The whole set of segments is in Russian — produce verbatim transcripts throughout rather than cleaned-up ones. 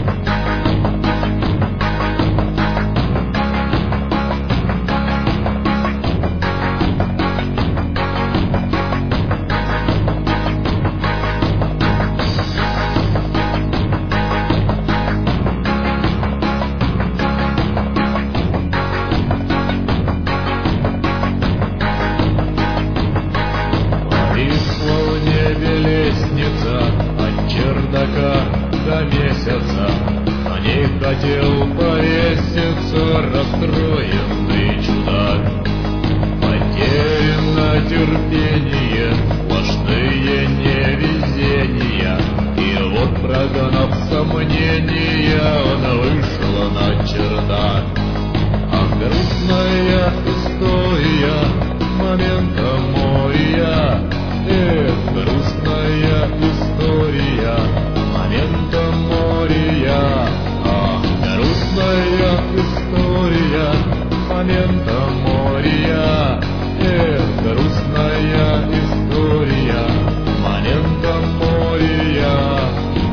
От чердака до месяца на ней хотел повеситься расстроенный чудак. Потеряно терпение, сплошные невезения, и вот, прогнав сомнения, он вышел на чердак. Ах, грустная история момента моря, эх, грустная история момента моря. Ах, грустная история момента моря, эх, грустная история момента моря.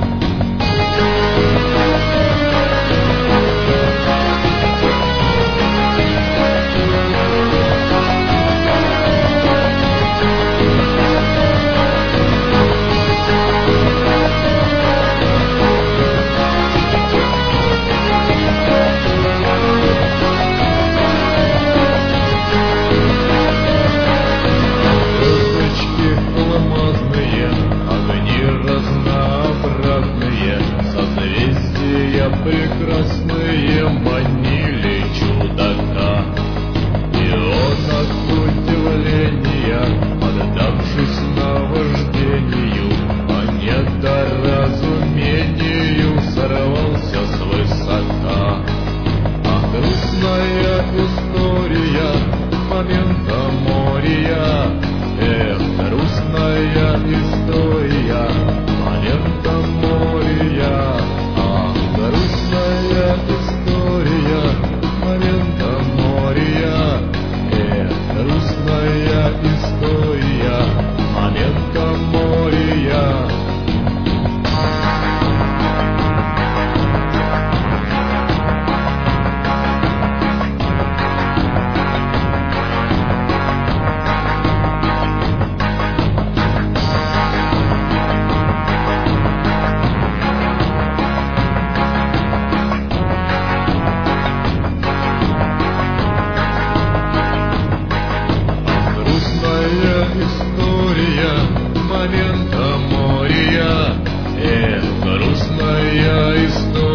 Прекрасные манили чудака, и он от удивления, поддавшись наваждению, по недоразумению сорвался свысока. Ах, грустная история момента моря, эх, грустная история момента моря. Грустная история момента моря, эх, грустная история момента моря. История момента моря, эх, грустная история.